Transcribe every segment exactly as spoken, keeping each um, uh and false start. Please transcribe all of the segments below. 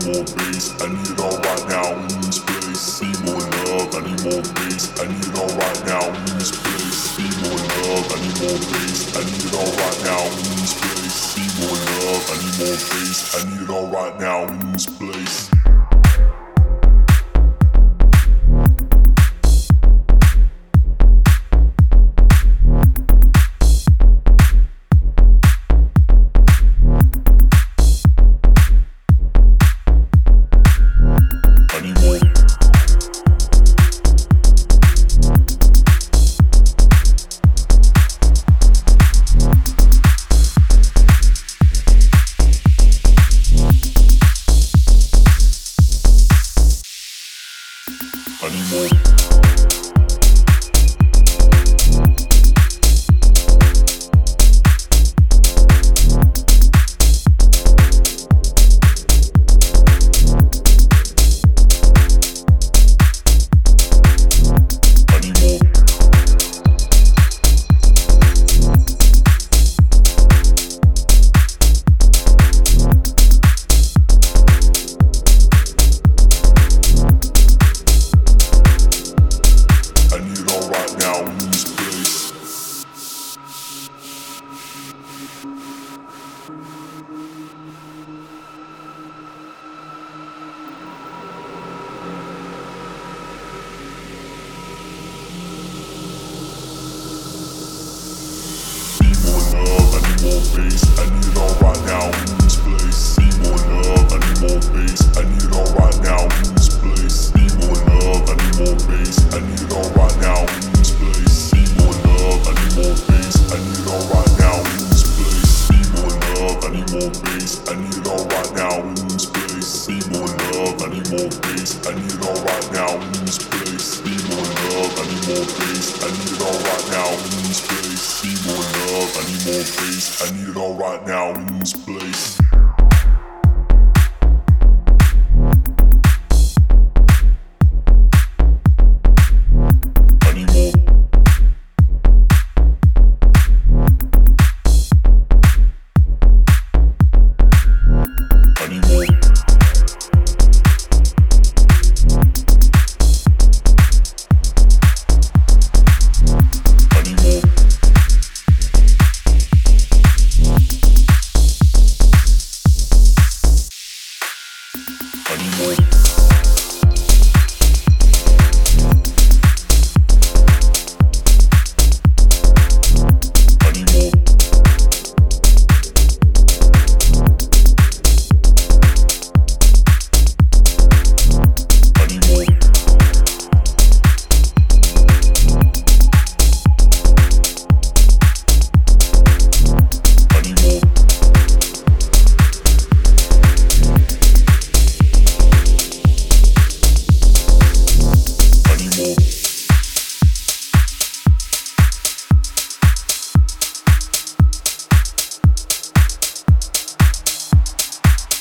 more bass, I need it all right now in this place. Need more love, I need more bass, I need it all right now in this place. Need more love, I need more bass, I need it all right now in this place. Need more love, I need more bass, I need it all right now in this place.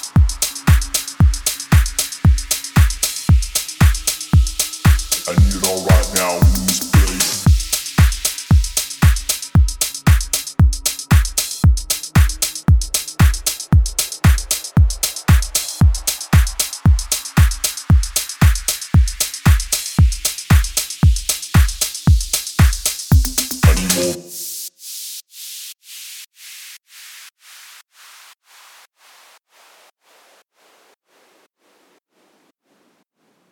I need it all